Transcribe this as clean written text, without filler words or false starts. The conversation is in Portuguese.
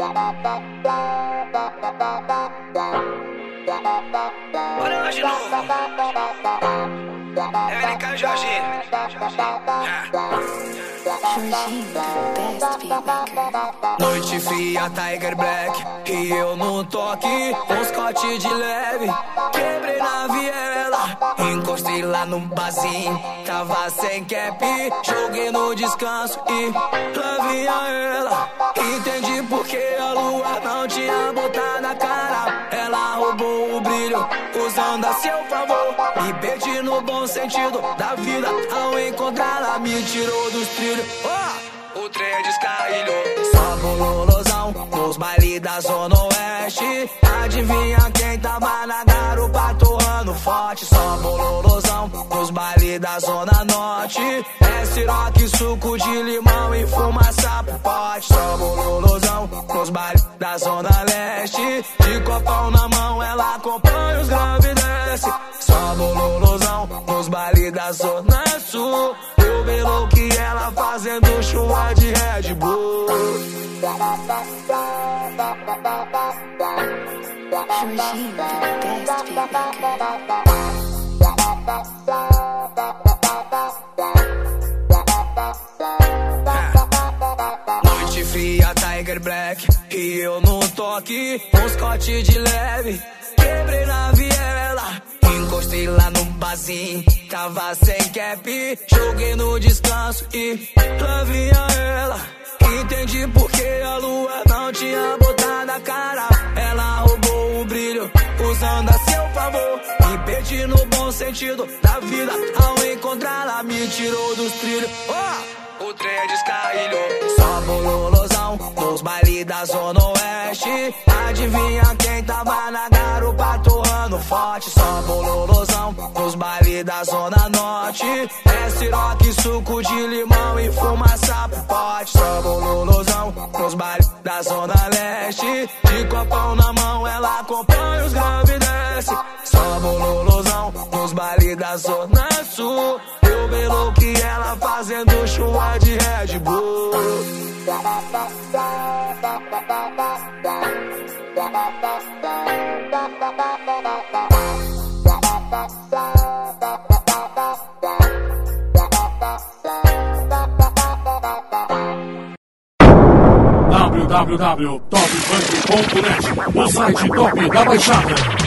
Bora lá de novo. LK Jorginho. Noite fria, Tiger Black, e eu no toque, com Scott de leve. Quebrei na viela, encostei lá no barzinho, tava sem cap, joguei no descanso e lá vinha ela. Entendi porque a lua não tinha botado na cara. Ela roubou o brilho, usando a seu favor. Me perdi no bom sentido da vida, ao encontrá-la me tirou dos trilhos. O trem descarrilhou. Só bololosão nos bailes da Zona Oeste. Adivinha quem tava na garupa torrando forte? Só bololosão nos bailes da Zona Norte. É siroque, suco de limão e fumaça pro pote. Só bololosão nos bailes da Zona Leste. De copão na mão ela acompanha os graves e desce. Só bololosão nos bailes da Zona Sul. Eu belo que ela fazendo chuva de Red Bull. Noite fria, Tiger Black, e eu no toque, um Scott de leve. Quebrei na viela, encostei lá no barzinho, tava sem cap, joguei no descanso e lá vinha ela. Entendi porque a lua não tinha botado a cara. Ela roubou o brilho, usando a seu favor. Me perdi no bom sentido da vida, ao encontrá-la me tirou dos trilhos. O trem descarrilhou. Só bololosão nos bailes da Zona Oeste. Adivinha quem tava na garupa torrando forte? Só bololosão nos bailes da Zona Norte. É siroque, suco de limão e fumaça pro pote. Só bololosão nos bailes da Zona Leste. De copão na mão ela acompanha os graves e desce. Só bololosão nos bailes da Zona Sul. Eu belo que ela fazendo chuva de Red Bull. www.topfunk.net, o site top da Baixada.